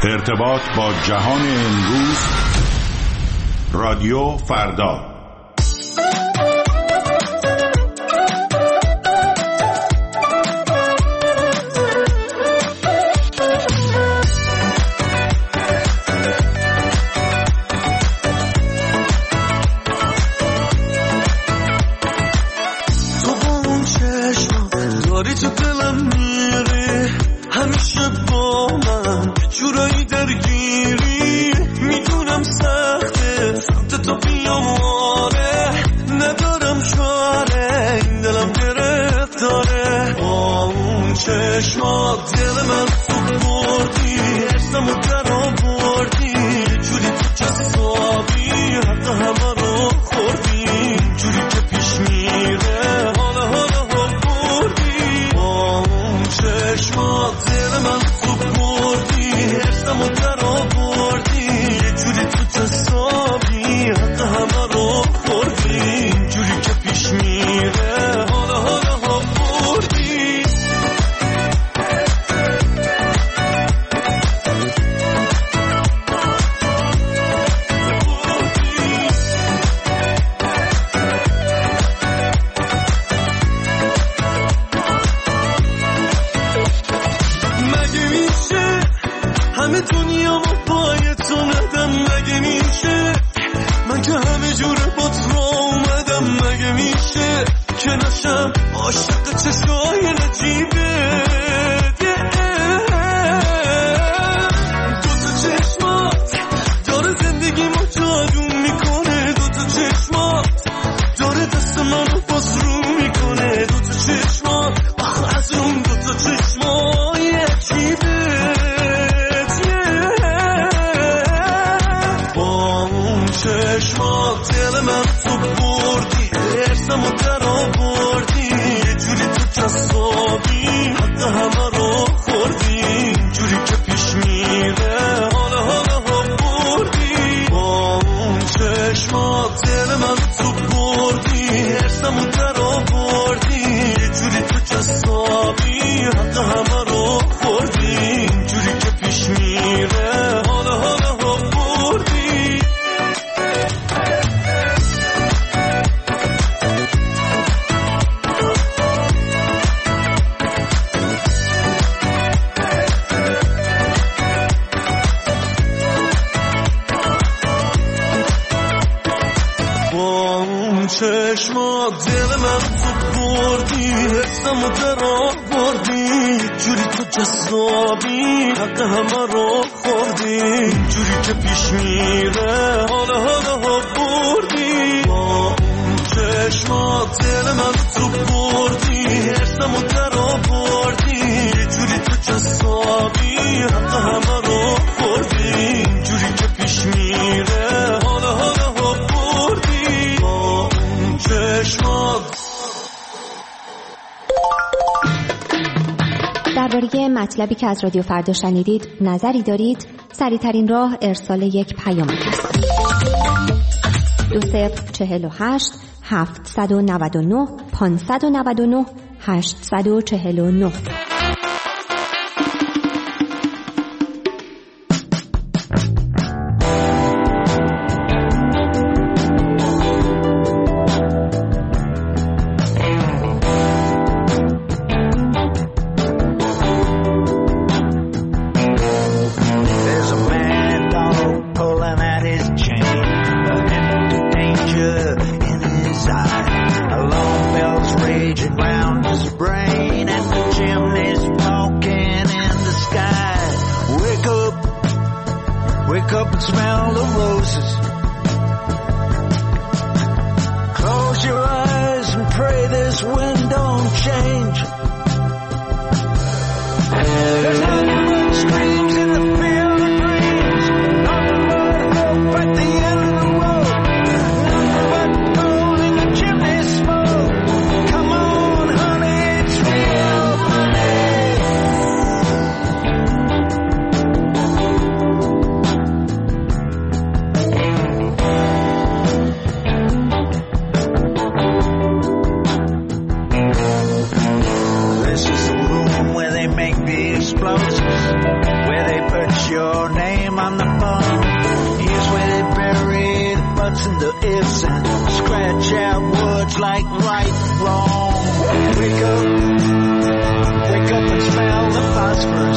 ارتباط با جهان امروز، رادیو فردا. درباره مطلبی که از رادیو فردا شنیدید نظری دارید؟ سریع‌ترین راه ارسال یک پیام است. 2048 799 599 849. buts and the ifs and scratch out words like right and wrong. Wake up and smell the phosphorus.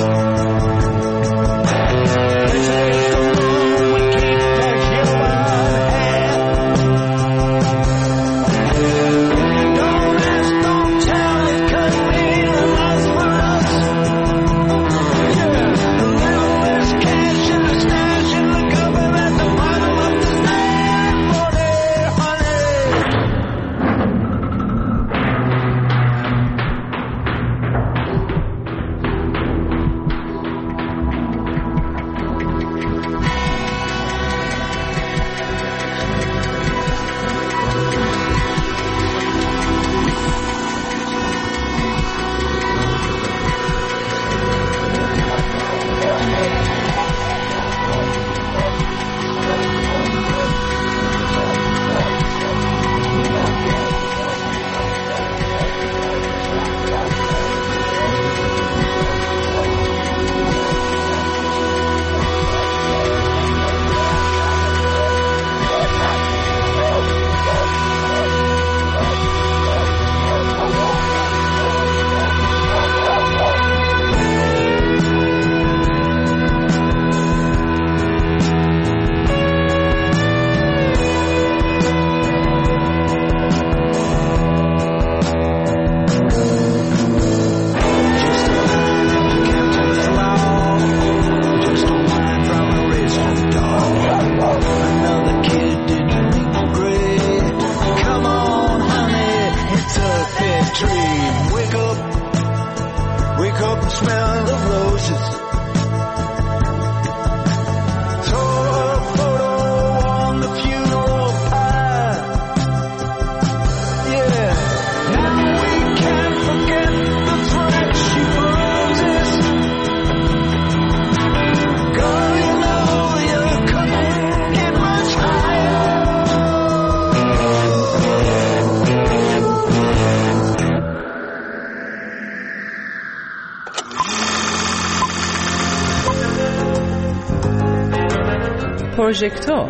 پروژکتور.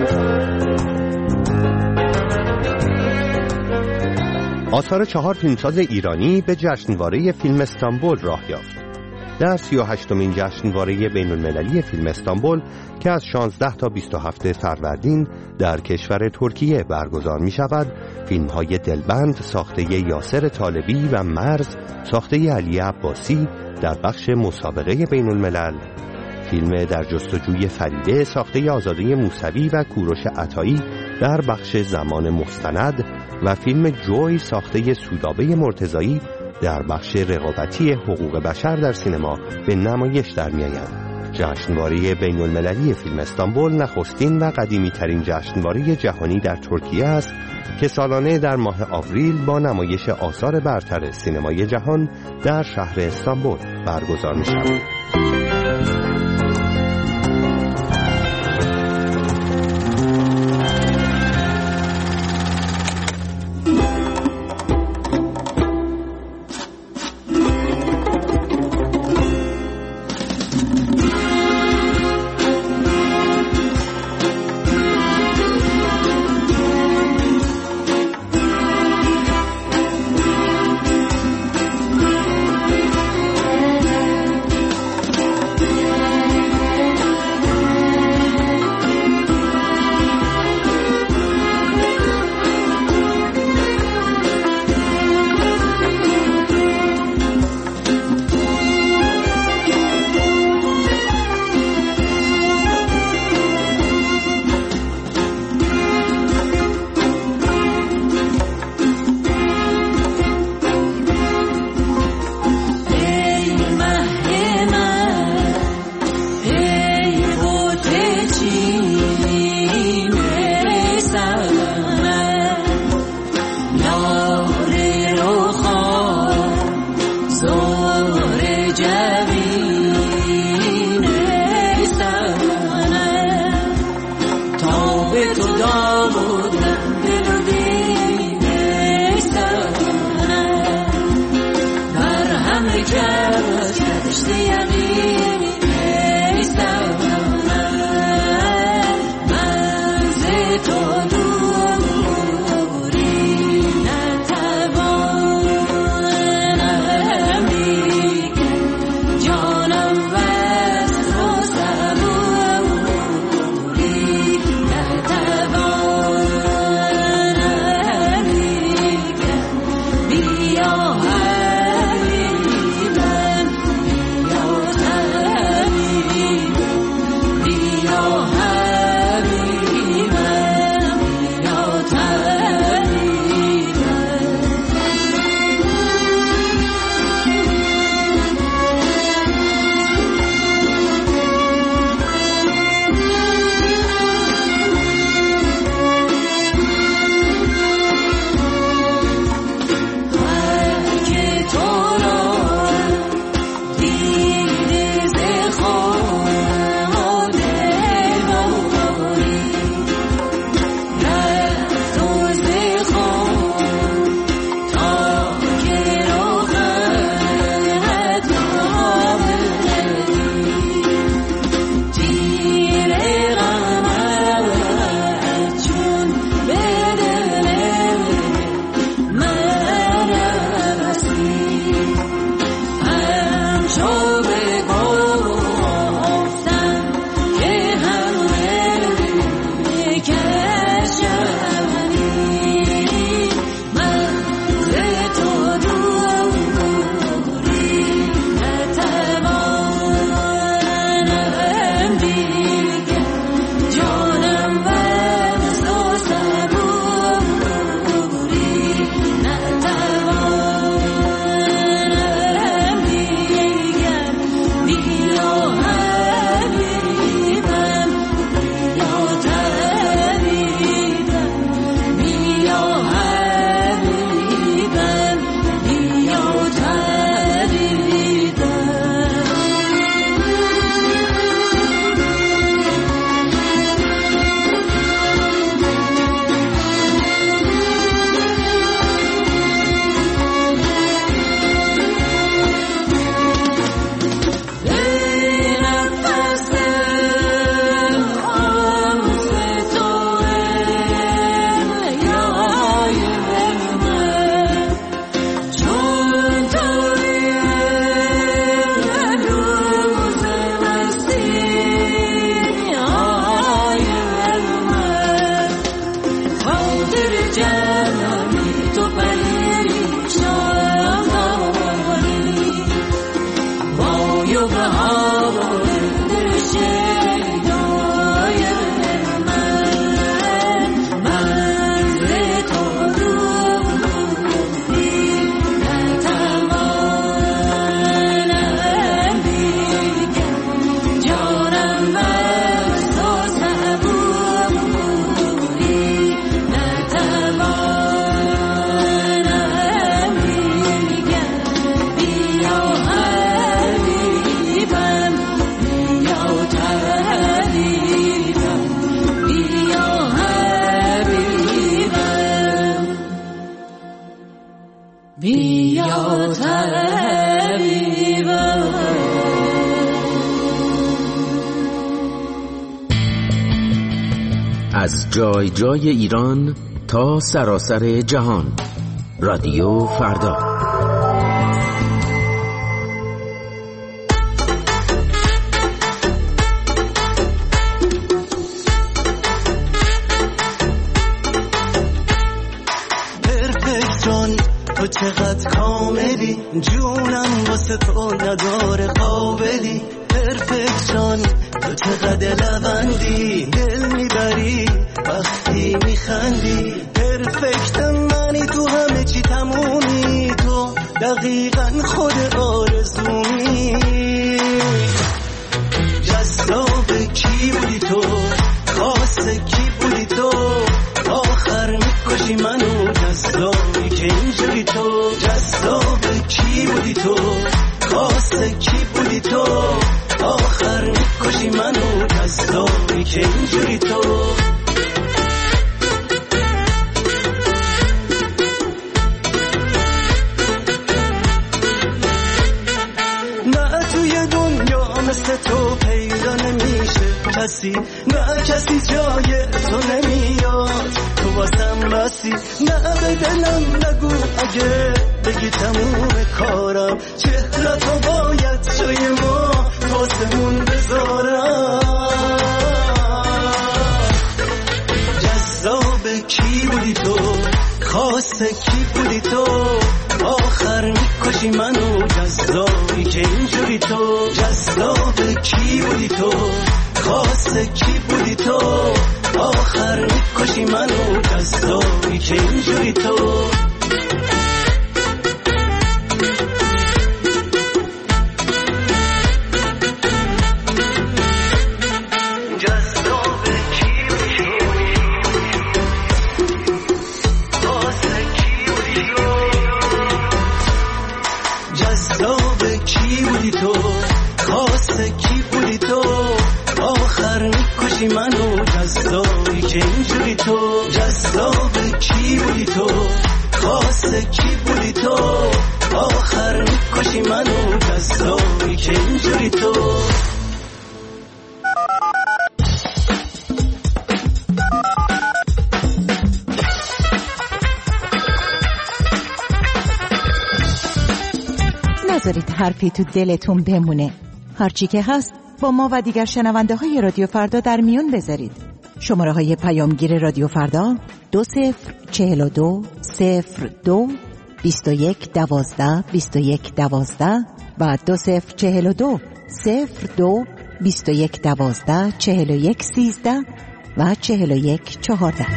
آثار 4 فیلمساز ایرانی به جشنواره فیلم استانبول راه یافت. در 38مین جشنواره بین‌المللی فیلم استانبول که از 16 تا 27 فروردین در کشور ترکیه برگزار می شود، فیلم های دلبند ساخته یاسر طالبی و مرز ساخته علی عباسی در بخش مسابقه بین‌الملل، فیلم در جستجوی فریده ساخته آزاده موسوی و کوروش عطایی در بخش زمان مستند و فیلم جوی ساخته سودابه مرتضایی در بخش رقابتی حقوق بشر در سینما به نمایش در می‌آید. جشنواره بین‌المللی فیلم استانبول نخستین و قدیمی ترین جشنواره جهانی در ترکیه است که سالانه در ماه آوریل با نمایش آثار برتر سینمای جهان در شهر استانبول برگزار می‌شود. از جای جای ایران تا سراسر جهان، رادیو فردا. پرفکشن تو چقدر کاملی، جونم واسه تو نداره قابلی. پرفکشن تو چقدر لبندی، دل میبری وقتی میخندی. پرفکت منی، تو همه چی تمومی، تو دقیقاً خود آرزومی. جذاب کی بودی تو، خاص کی بودی تو، آخر میکشی منو جذابی که اینجوری تو. جذاب کی بودی تو، خاص کی بودی تو، آخر میکشی منو جذابی که اینجوری تو. نه توی دنیا مثل تو پیدا نمیشه کسی، نه کسی جای تو نمیاد، تو واسم بسی. نه به دلم نگو اگه بگی تموم کارم، چهره تو باید جای ما واسمون بذارم. جذاب کی بودی تو، خاص کی بودی تو، آخر میکشی منو جذابی که اینجوری تو. جذاب کی بودی تو، خاص کی بودی تو، آخر میکشی منو جذابی که اینجوری تو. منو جذابی که اینجوری تو. جذاب کی بودی تو، خاص کی بودی تو، آخر میکشی منو جذابی که اینجوری تو. نذارید حرفی تو دلتون بمونه. هرچی که هست با ما و دیگر شنونده های رادیو فردا در میون بذارید. شماره های پیامگیر رادیو فردا 2042 02 21 12 21 12 و 2042 02 21 12 41 13 و 41 14.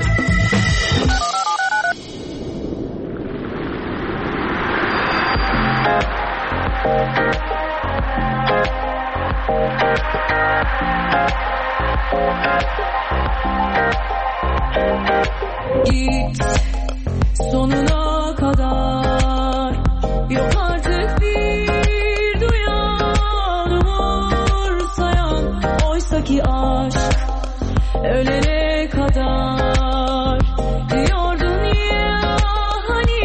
Git sonuna kadar, yok artık bir duyan umursayan. Oysaki aşk ölene kadar diyordun ya, hani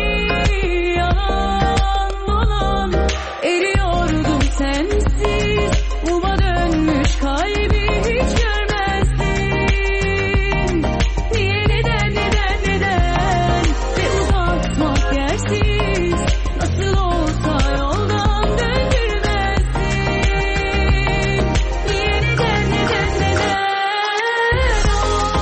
yalan dolan. Eriyordum sensiz, uma dönmüş kalbi hiç görmezdin. Niye neden ve uzatmak yersiz, nasıl olsa yoldan döndürmezdin. Niye neden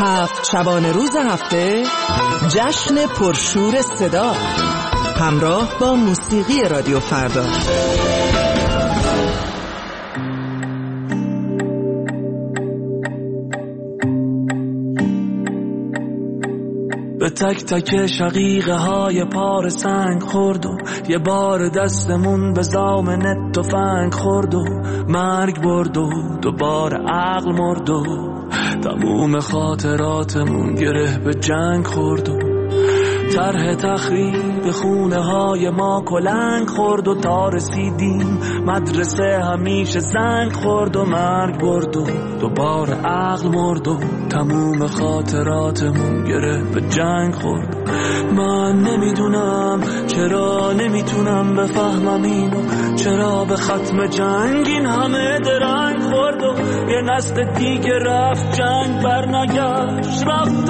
7 شبانه روز هفته جشن پرشور صدا همراه با موسیقی رادیو فردا. به تک تک شقیقه های پار سنگ خورد و یه بار دستمون به زامن تفنگ خورد و مرگ برد و دوباره عقل مرد و تموم خاطراتمون گره به جنگ خورد و طرح تخریب خونه های ما کلنگ خورد و تا رسیدیم مدرسه همیشه زنگ خورد و مرگ برد و دوباره عقل مرد و تموم خاطراتمون گره به جنگ خورد. من نمیدونم چرا نمیتونم بفهمم اینو، چرا به ختم جنگ این همه درنگ خورد و یه نسل دیگه رفت جنگ برنگشت رفت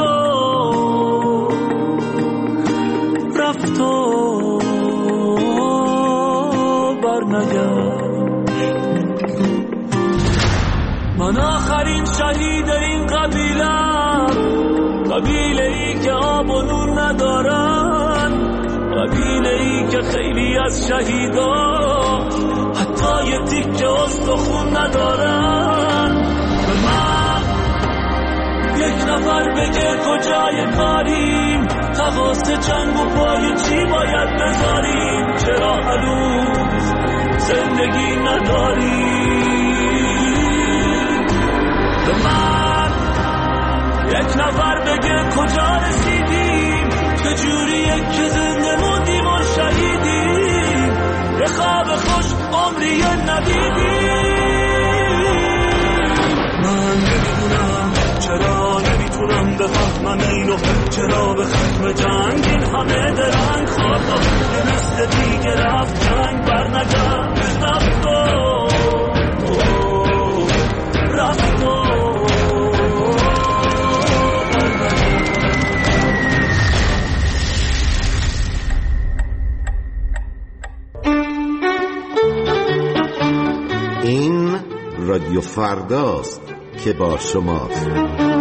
و برنگشت. من آخرین شهید این قبیله ای که آب و نون ندارن، قبیله ای که خیلی از شهیدا حتی یه تیکه استخون ندارن. به من یک نفر بگه کجای کاریم، تقاس جنگ و پای چی باید بذاریم، چرا هنوز زندگی نداریم. به من یک نفر بگه کجا رسیدیم، چجوریه که زنده موندیم و شهیدیم، یه خواب خوش عمری ندیدیم. من نمیدونم چرا نمیتونم بفهمم اینو، چرا به ختم جنگ این همه درنگ خورد و یه نسل دیگه رفت جنگ برنگشت رفت و این رادیو فرداست که با شماست.